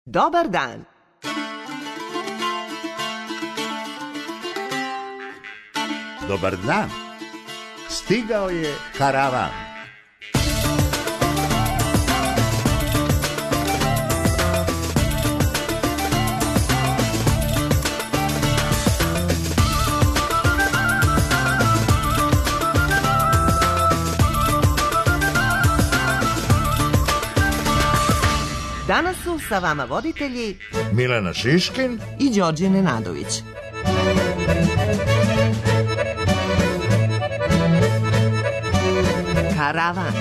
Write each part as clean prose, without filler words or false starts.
Dobar dan. Dobar dan. Stigao je karavan. Danas su sa vama voditelji Milena Šiškin i Đorđe Nenadović. Karavan.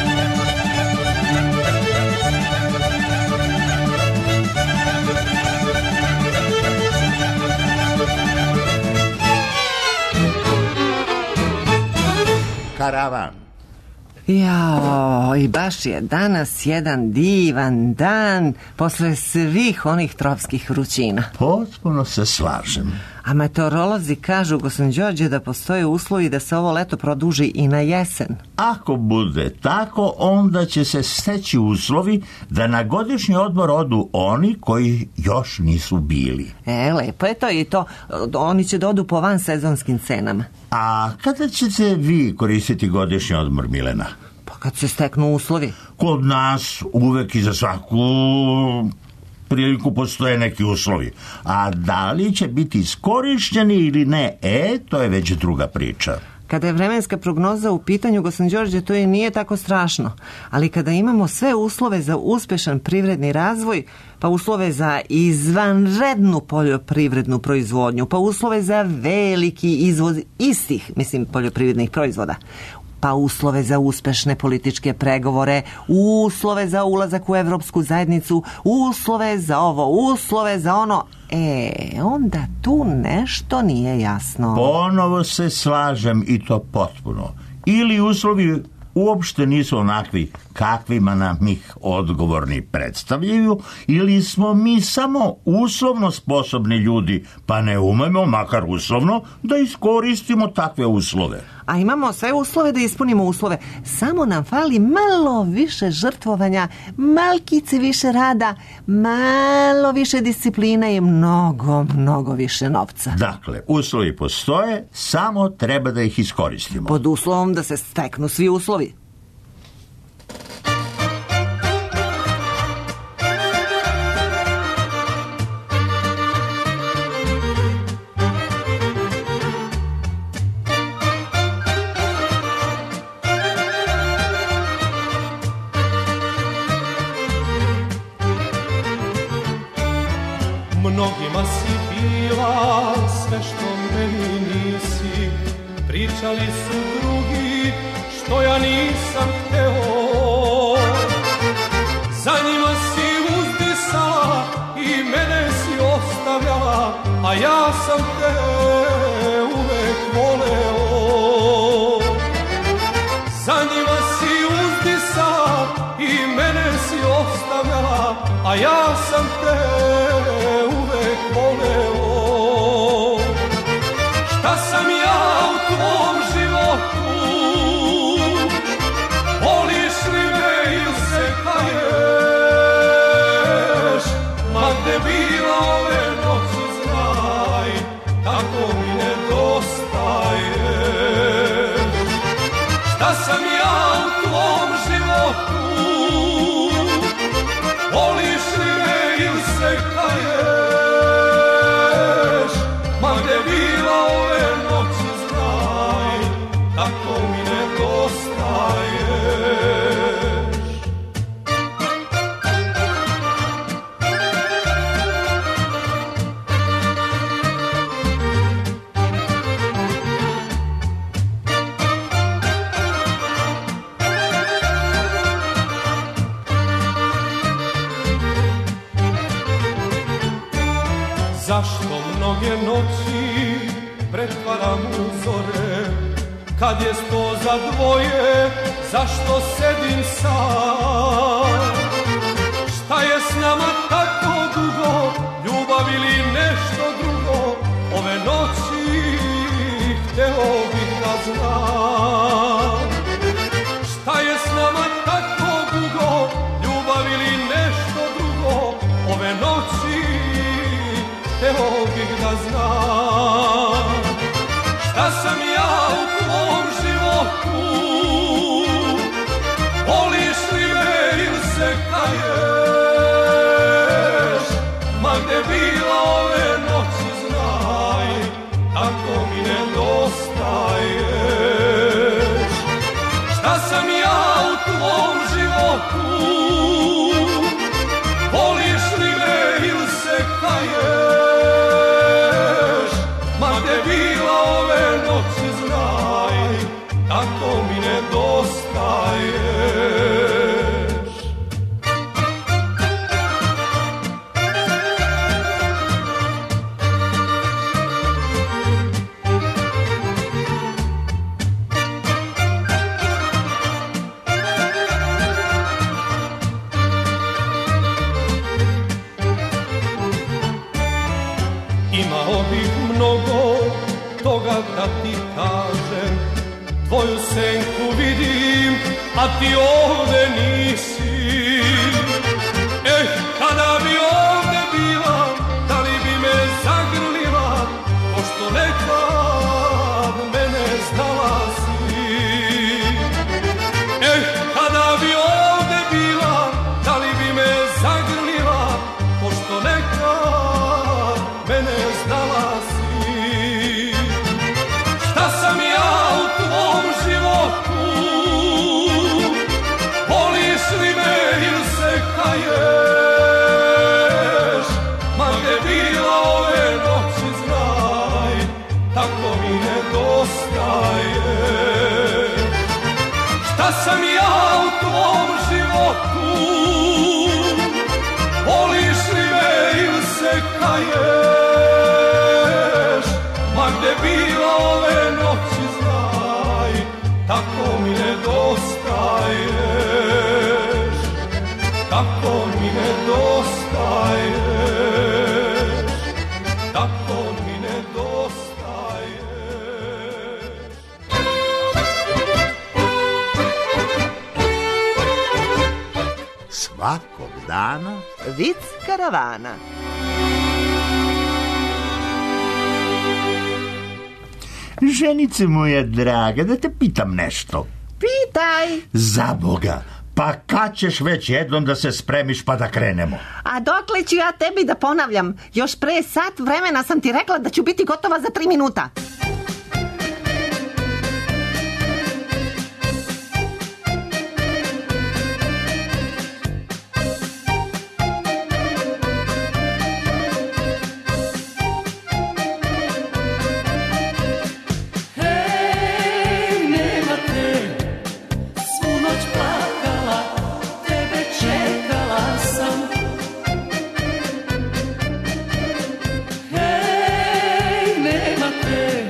Karavan. Jao, i baš je danas jedan divan dan posle svih onih tropskih vrućina. Potpuno se slažem. A meteorolozi kažu, gospodin Đorđe, da postoje uslovi da se ovo leto produži i na jesen. Ako bude tako, onda će se steći uslovi da na godišnji odmor odu oni koji još nisu bili. Lepo je to i to. Oni će da odu po vansezonskim cenama. A kada ćete vi koristiti godišnji odmor, Milena? Pa kad se steknu uslovi. Kod nas uvek i za svaku priliku postoje neki uslovi. A da li će biti iskorišćeni ili ne, to je već druga priča. Kada je vremenska prognoza u pitanju, gospodin Đorđe, to i nije tako strašno. Ali kada imamo sve uslove za uspešan privredni razvoj, pa uslove za izvanrednu poljoprivrednu proizvodnju, pa uslove za veliki izvoz istih, poljoprivrednih proizvoda, pa uslove za uspešne političke pregovore, uslove za ulazak u Evropsku zajednicu, uslove za ovo, uslove za ono, onda tu nešto nije jasno. Ponovo se slažem i to potpuno. Ili uslovi uopšte nisu onakvi kakvima nam ih odgovorni predstavljaju, ili smo mi samo uslovno sposobni ljudi, pa ne umemo, makar uslovno, da iskoristimo takve uslove. A imamo sve uslove da ispunimo uslove. Samo nam fali malo više žrtvovanja, malkice više rada, malo više discipline i mnogo više novca. Dakle, uslovi postoje, samo treba da ih iskoristimo. Pod uslovom da se steknu svi uslovi. Mnogima si bila sve što meni nisi, pričali su drugi što ja nisam hteo. Za njima si uzdisala i mene si ostavljala, a ja sam te uvek voleo. Za njima si uzdisala i mene si ostavljala, a ja sam te uvek voleo. Šta sam ja u tvom životu? Voliš li me ili se kaješ? Ma gde bila ove noći znaj, tako mi nedostaješ. Šta sam ja u tvom životu? Voliš li me ili se kaješ? Ma gde bila ove noći znaj, tako mi nedostaješ. Zašto mnoge noći pretvaram u zore, kad je sto za dvoje, zašto sedim sam? Šta je s nama tako dugo, ljubav ili nešto drugo, ove noći hteo bih da znam. Šta je s nama tako dugo, ljubav ili nešto drugo, ove da znam šta sam ja u tvom životu. Voliš li me ili se kaješ? Ma gde bila ove noći znaj, tako mi nedostaješ. Šta sam ja u tvom životu? Voliš li me ili se kaješ? Ma gde bila ove noći znaj, tako mi nedostaješ. Imao bih mnogo toga da ti kažem, tvoju senku vidim, a ti ovde nisi. Kada bi ovde bila, da li bi me zagrlila, pošto nekad mene znala si. Kada bi ovde bila, da li bi me zagrlila, pošto nekad mene znala si. Šta sam ja u tvom životu? Voliš li me ili se kaješ? Ma gde bila ove noći znaj, tako mi nedostaješ. Šta sam ja u tvom životu? Voliš li me ili se kaješ? Ma gde bila ove noći znaj, tako mi nedostaješ. Tako mi nedostaješ. Tako mi nedostaješ. Svakog dana Vic karavana. Ženice moja draga, da te pitam nešto. Pitaj. Za Boga, pa kad ćeš već jednom da se spremiš pa da krenemo? A dokle ću ja tebi da ponavljam? Još pre sat vremena sam ti rekla da ću biti gotova za 3 minuta. Nema te,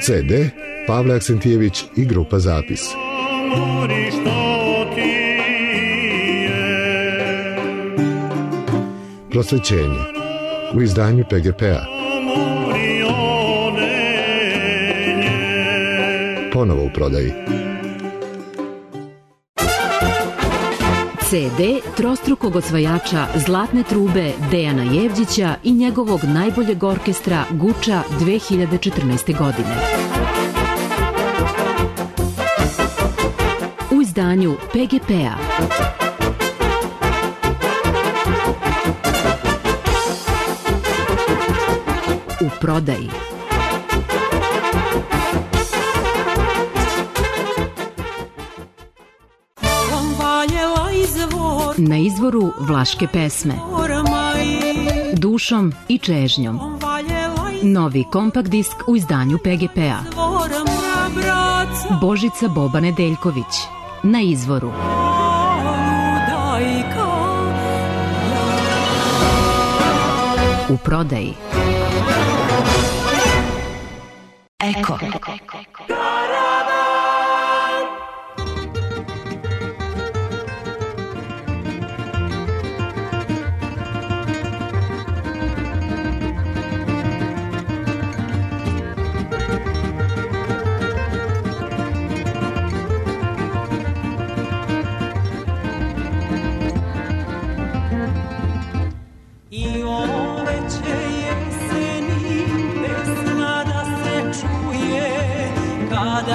CD Pavle Aksentijević i grupa Zapis. Prosvećenje u izdanju PGP-a. Ponovo u prodaji. CD trostrukog osvajača Zlatne trube Dejana Jevđića i njegovog najboljeg orkestra Guča 2014. godine. U izdanju PGP-a. U prodaji. Na izvoru vlaške pesme. Dušom i čežnjom. Novi kompakt disk u izdanju PGP-a. Božica Boba Nedeljković. Na izvoru. U prodaji. Eko. Kada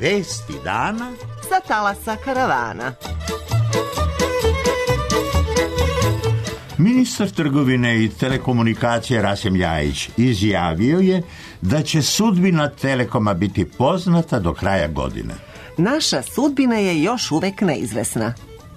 Vesti dana sa talasa karavana. Ministar trgovine i telekomunikacije Rasim Ljajić izjavio je da će sudbina Telekoma biti poznata do kraja godine. Naša sudbina je još uvek neizvesna.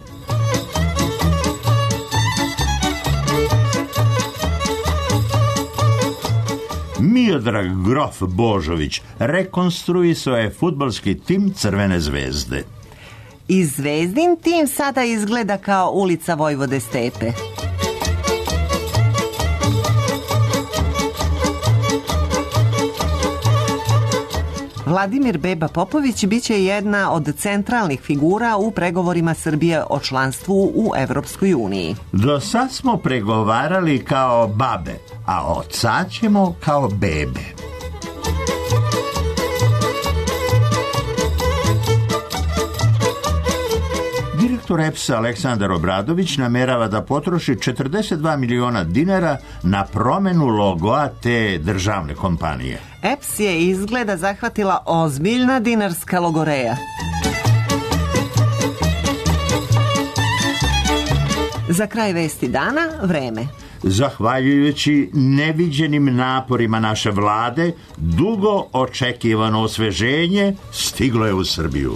Miodrag Grof Božović rekonstruisao je fudbalski tim Crvene zvezde. I Zvezdin tim sada izgleda kao ulica Vojvode Stepe. Vladimir Beba Popović biće jedna od centralnih figura u pregovorima Srbije o članstvu u Evropskoj uniji. Do sad smo pregovarali kao babe, a od sad ćemo kao bebe. Direktor EPS-a Aleksandar Obradović namerava da potroši 42 miliona dinara na promenu logoa te državne kompanije. EPS je izgleda zahvatila ozbiljna dinarska logoreja. Za kraj vesti dana, vreme. Zahvaljujući neviđenim naporima naše vlade, dugo očekivano osveženje stiglo je u Srbiju.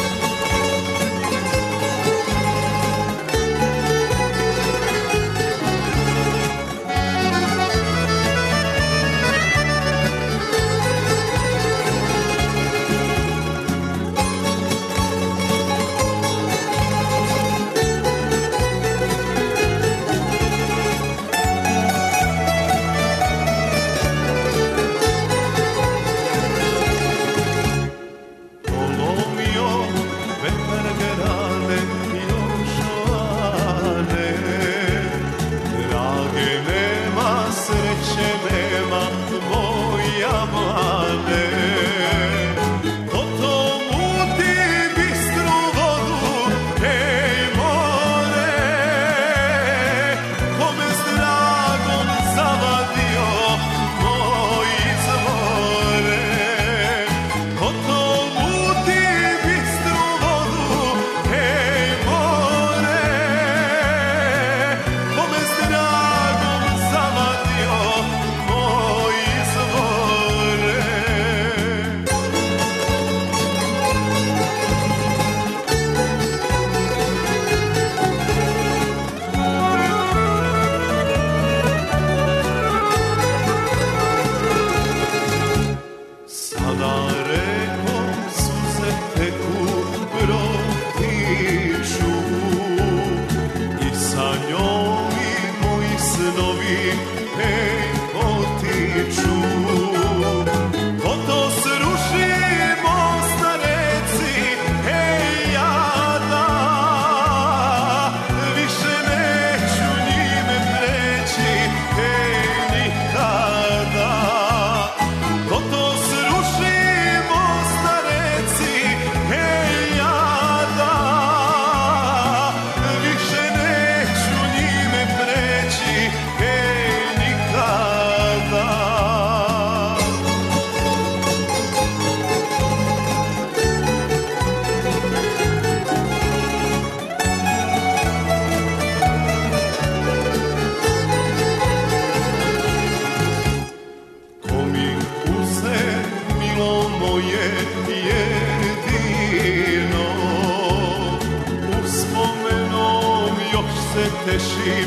tešim,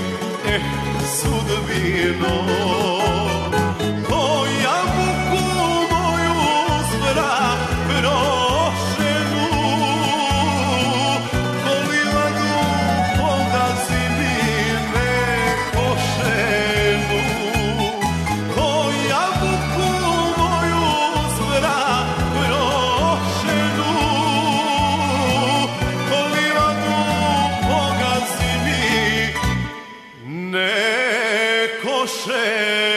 sudbino. Koja muku moju zbra prošenu, kolivanu pogazi mi nekošenu. Koja muku moju zbra prošenu, kolivanu pogazi mi nekošenu.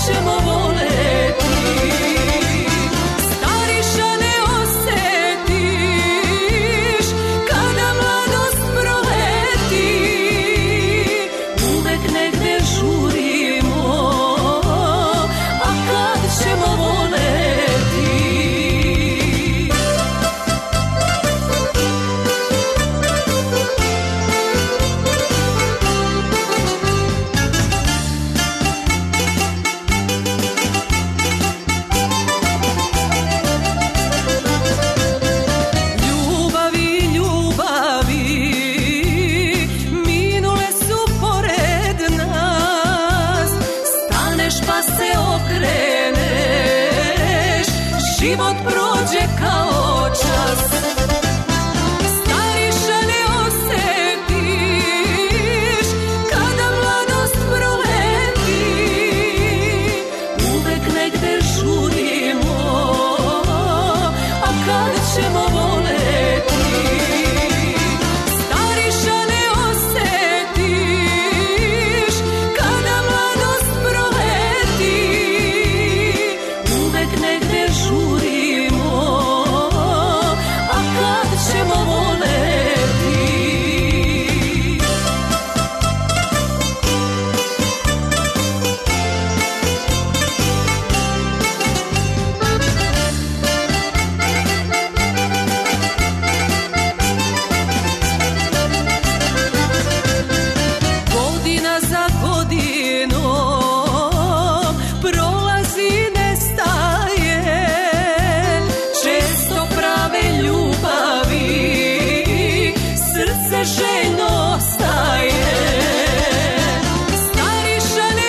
ćemo voleti. Stariša ne osetiš kada mladost proleti. Uvek negde žurimo, a kad ćemo voleti. Život prođe kao čas. Stariša ne osetiš kada mladost proleti. Uvek negde žurimo, a kad ćemo voleti. Stariša ne osetiš kada mladost proleti. Uvek negde žurimo, a kad ćemo voleti. Godina za godinom prolazi, nestaje. Često prave ljubavi srce željno staje. Stariša ne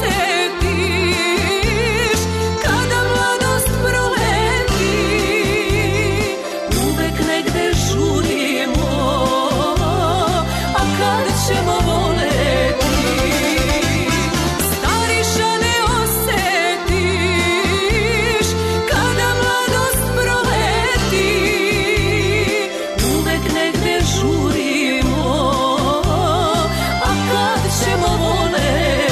osetiš kada mladost proleti. Uvek negde žurimo, a kad ćemo voleti. Stariša ne osetiš kada mladost proleti. Uvek negde žurimo, a kad ćemo voleti.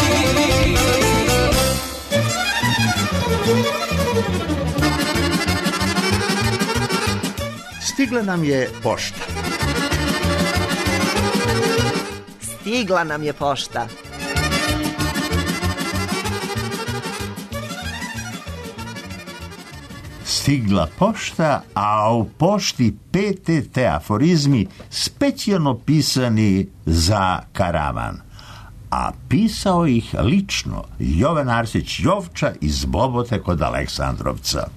Stigla nam je pošta. Stigla nam je pošta. Stigla pošta, a u pošti PTT aforizmi specijalno pisani za karavan. A pisao ih lično Jovan Arsić Jovča iz Bobote kod Aleksandrovca.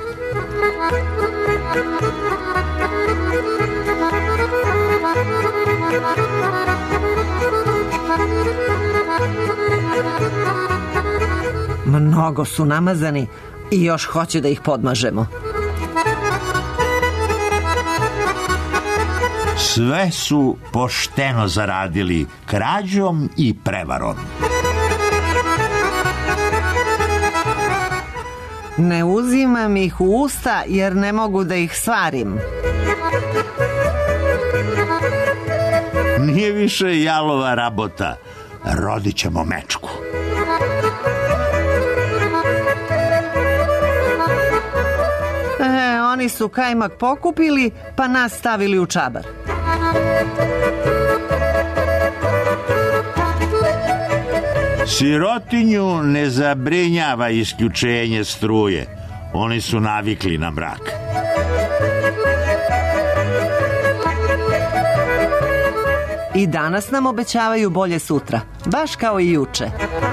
Mnogo su namazani i još hoće da ih podmažemo. Sve su pošteno zaradili krađom i prevarom. Ne uzimam ih u usta jer ne mogu da ih svarim. Nije više jalova rabota, rodit ćemo mečku. Oni su kajmak pokupili pa nas stavili u čabar. Sirotinju ne zabrinjava isključenje struje. Oni su navikli na mrak. I danas nam obećavaju bolje sutra, baš kao i juče.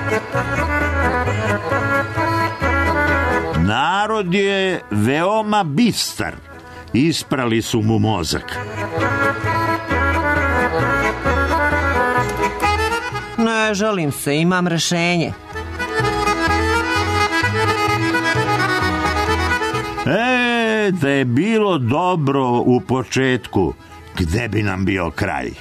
Narod je veoma bistar. Isprali su mu mozak. Ne žalim se, imam rešenje. Da je bilo dobro u početku, gde bi nam bio kraj?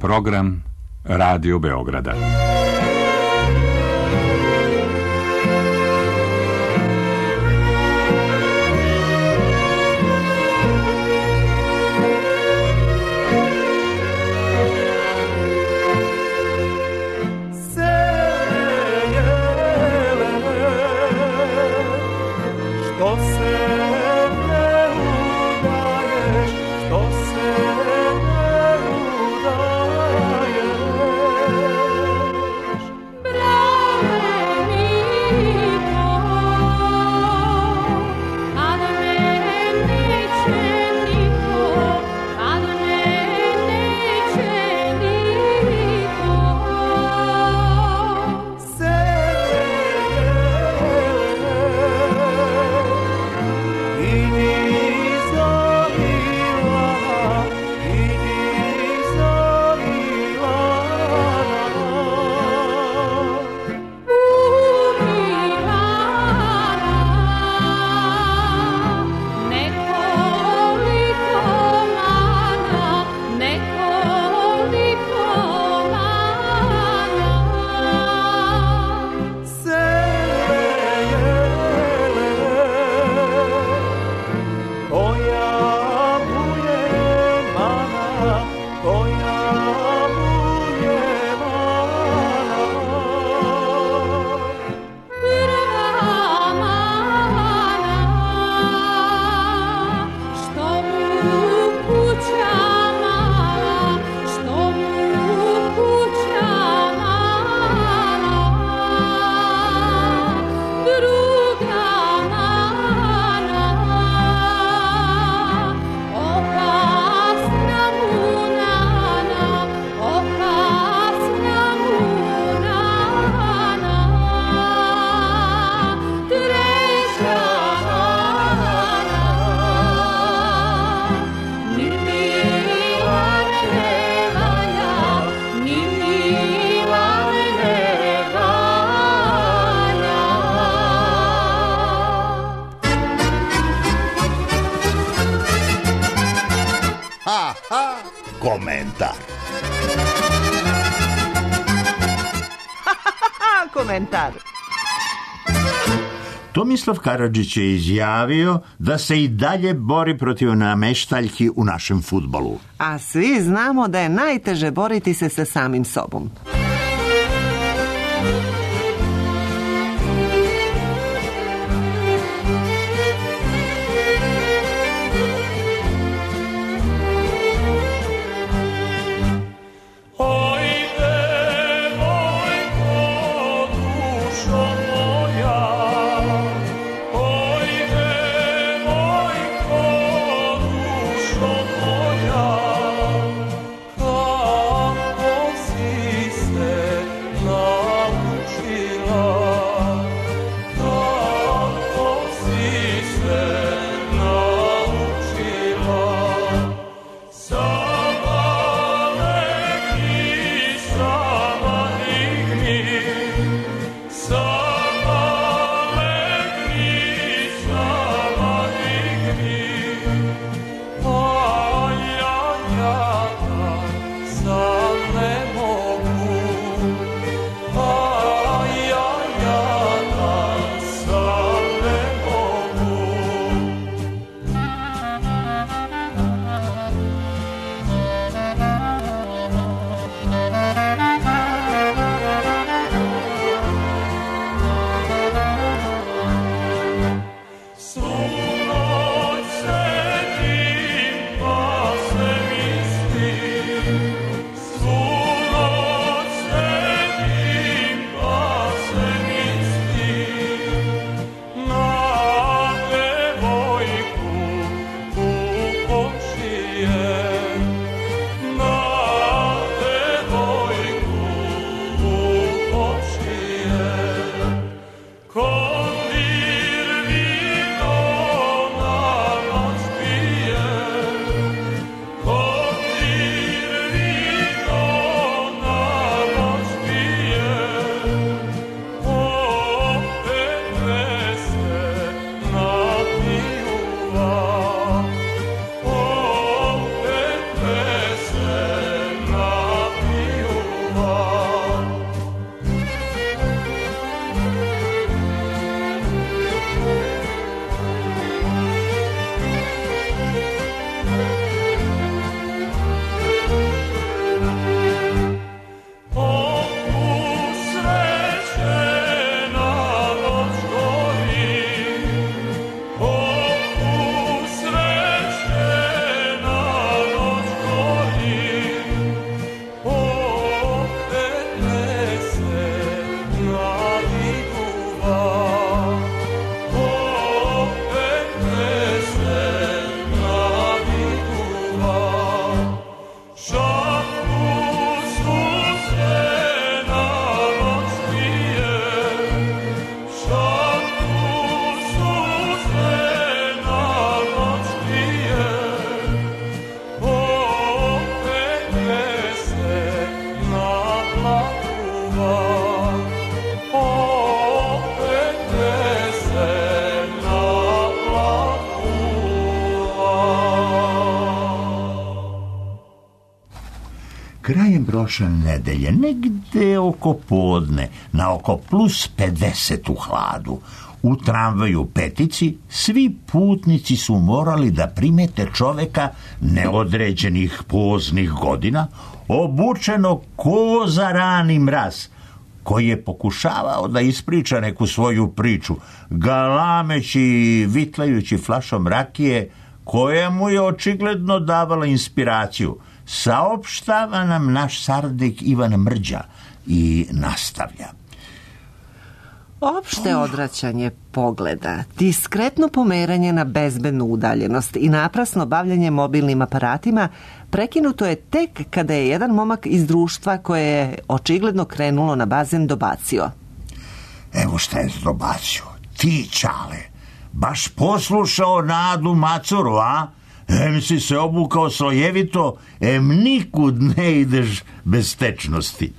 program Radio Beograda. Komentar. Komentar. Tomislav Karadžić je izjavio da se i dalje bori protiv nameštaljki u našem fudbalu. A svi znamo da je najteže boriti se sa samim sobom. Kako si se prošle nedelje, negde oko podne, na oko plus 50 u hladu, u tramvaju Petici, svi putnici su morali da primete čoveka neodređenih poznih godina, obučenog ko za rani mraz, koji je pokušavao da ispriča neku svoju priču, galameći i vitlajući flašom rakije, koja mu je očigledno davala inspiraciju. Saopštava nam naš saradnik Ivan Mrđa i nastavlja. Opšte odvraćanje pogleda, diskretno pomeranje na bezbednu udaljenost i naprasno bavljanje mobilnim aparatima prekinuto je tek kada je jedan momak iz društva koje je očigledno krenulo na bazen dobacio. Evo šta je dobacio. Ti, Čale, baš poslušao Nadu Macuru, a? Em si se obukao slojevito, em nikud ne ideš bez tečnosti.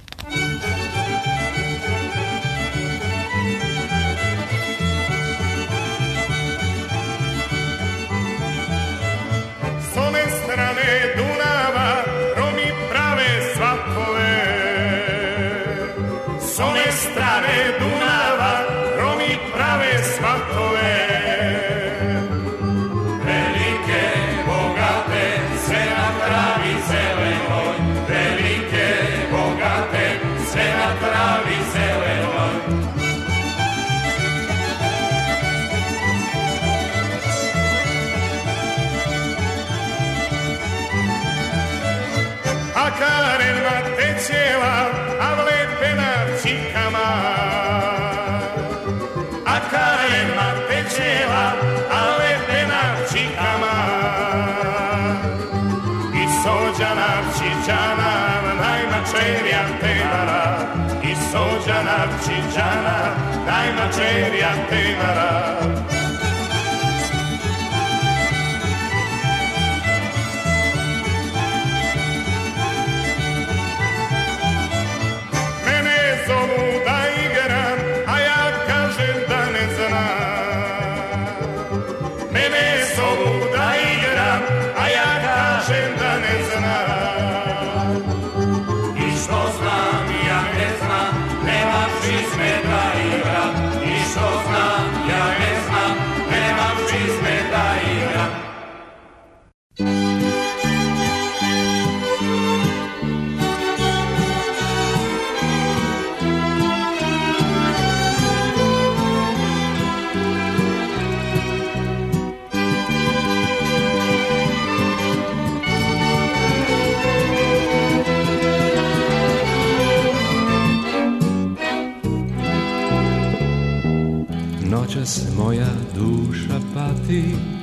Noćas moja duša pati,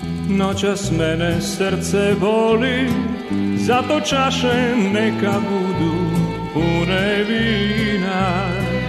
noćas mene srce boli, zato čaše neka budu pune vina.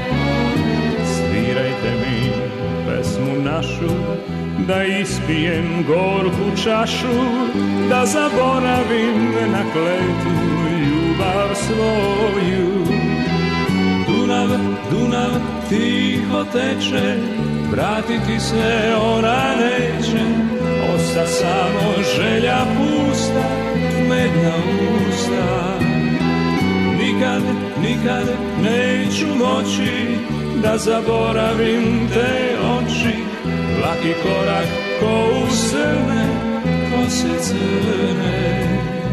Svirajte mi pesmu našu, da ispijem gorku čašu, da zaboravim na kletu ljubav svoju. Dunav, Dunav tiho teče, vratiti se ona neće, osta samo želja pusta, medna usta. Nikad, nikad neću moći da zaboravim te oči, laki korak ko usrne, kose crne.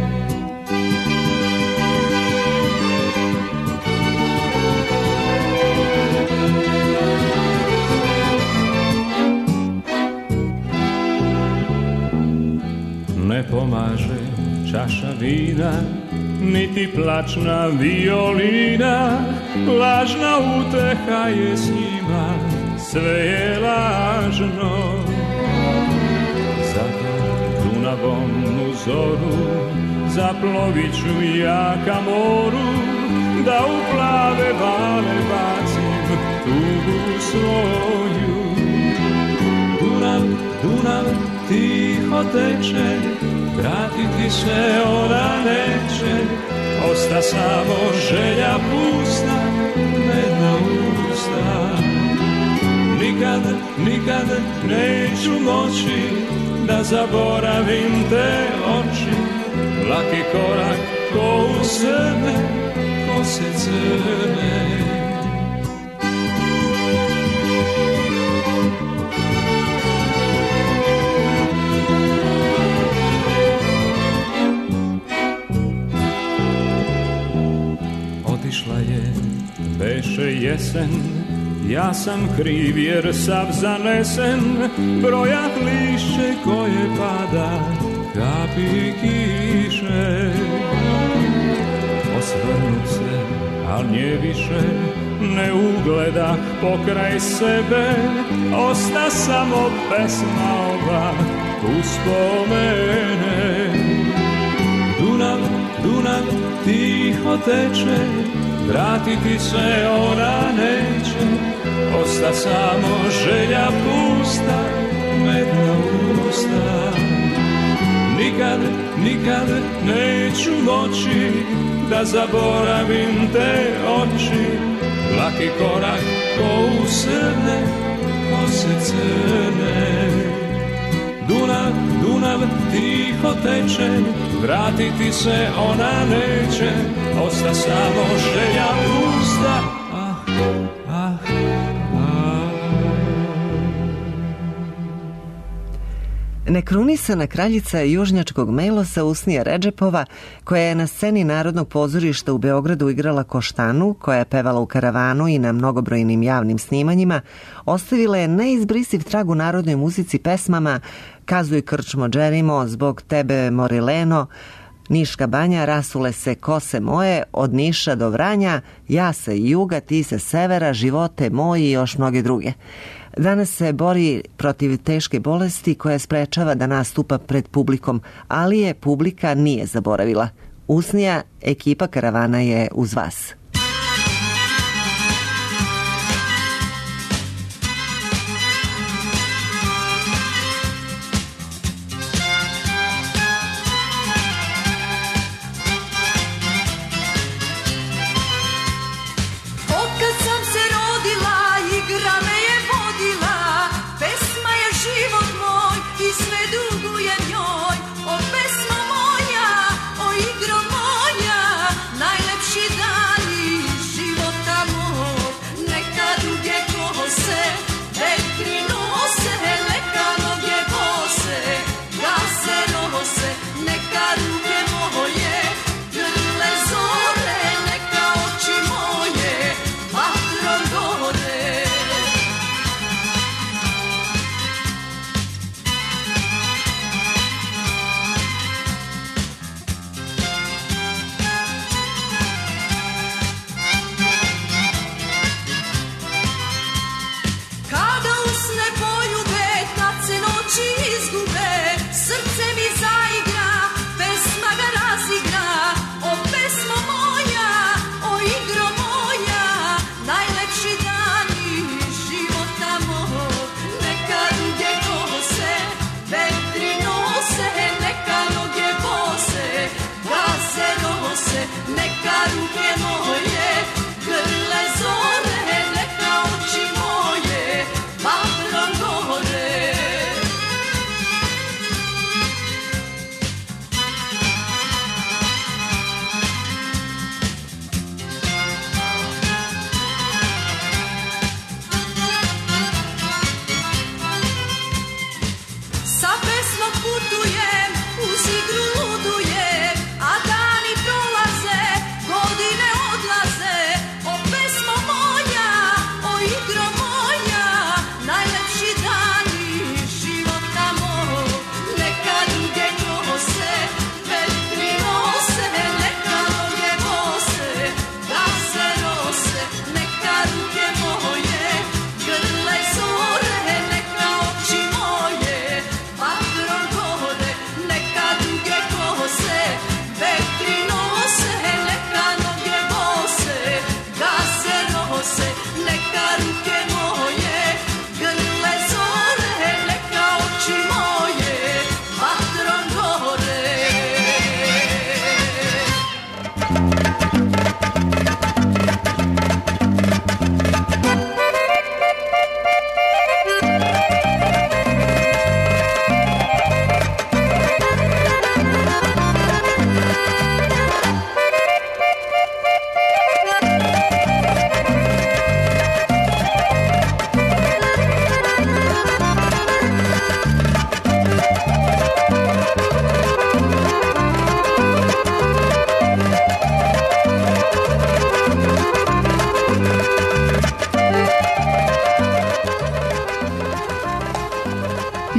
Ne pomaže čaša vina, niti plačna violina, lažna uteha je s njima, sve je lažno. Zato Dunavom u zoru zaplovit ću ja ka moru, da u plave vale bacim tugu svoju. Dunav, Dunav tiho teče, vratiti se ona neće, osta samo želja pusta, medna usta. Nikad, nikad neću moći da zaboravim te oči, laki korak ko u sebe, ko kose crne. Otišla je, beše jesen, ja sam kriv jer sav zanesen, brojat lišće koje pada, kapi kiše. Osvrnut se, al nje više ne ugledah pokraj sebe, osta samo pesma ova uspomene. Dunav, Dunav tiho teče, vratiti se ona neće, osta samo želja pusta, medna usta. Nikad, nikad neću moći da zaboravim te oči, laki korak ko usrne, kose crne. Dunav, Dunav tiho teče, vratiti se ona neće, osta samo želja pusta. Nekrunisana kraljica južnjačkog Mejlosa Usnija Redžepova, koja je na sceni Narodnog pozorišta u Beogradu igrala Koštanu, koja je pevala u karavanu i na mnogobrojnim javnim snimanjima, ostavila je neizbrisiv trag u narodnoj muzici pesmama Kazuj krčmo Džerimo, Zbog tebe Morileno, Niška banja, Rasule se kose moje, Od Niša do Vranja, Ja sa juga, ti sa severa, Živote moji i još mnoge druge. Danas se bori protiv teške bolesti koja sprečava da nastupa pred publikom, ali je publika nije zaboravila. Usnija, ekipa karavana je uz vas. Najlepši dani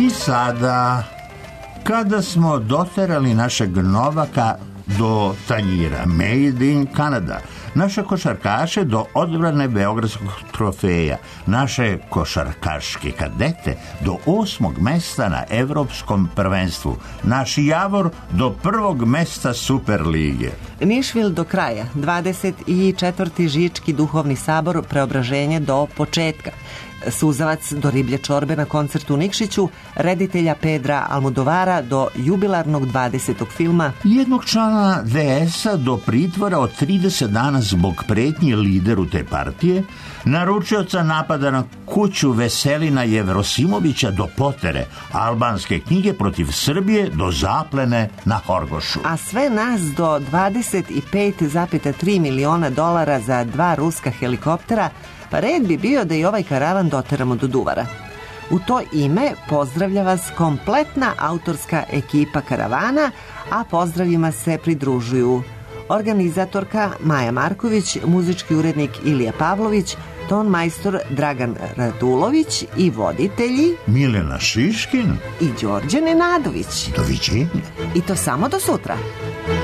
I sada, kada smo doterali našeg Novaka do tanjira, Made in Canada, naše košarkaše do odbrane beogradskog trofeja, naše košarkaške kadete do 8. mesta na evropskom prvenstvu, naš Javor do 1. mesta Superlige. Nišvil do kraja, 24. Žički duhovni sabor, Preobraženje do početka. Suzavac do riblje čorbe na koncertu u Nikšiću, reditelja Pedra Almodovara do jubilarnog 20. filma, Jednog člana DS-a do pritvora od 30 dana zbog pretnje lideru te partije, naručioca napada na kuću Veselina Jevrosimovića do potere, albanske knjige protiv Srbije do zaplene na Horgošu. a sve nas do 25,3 miliona dolara za 2 ruska helikoptera, pa red bi bio da i ovaj karavan doteramo do Duvara. U to ime pozdravlja vas kompletna autorska ekipa karavana, a pozdravljima se pridružuju organizatorka Maja Marković, muzički urednik Ilija Pavlović, ton majstor Dragan Radulović i voditelji Milena Šiškin, i Đorđe Nenadović. doviđenja. I to samo do sutra.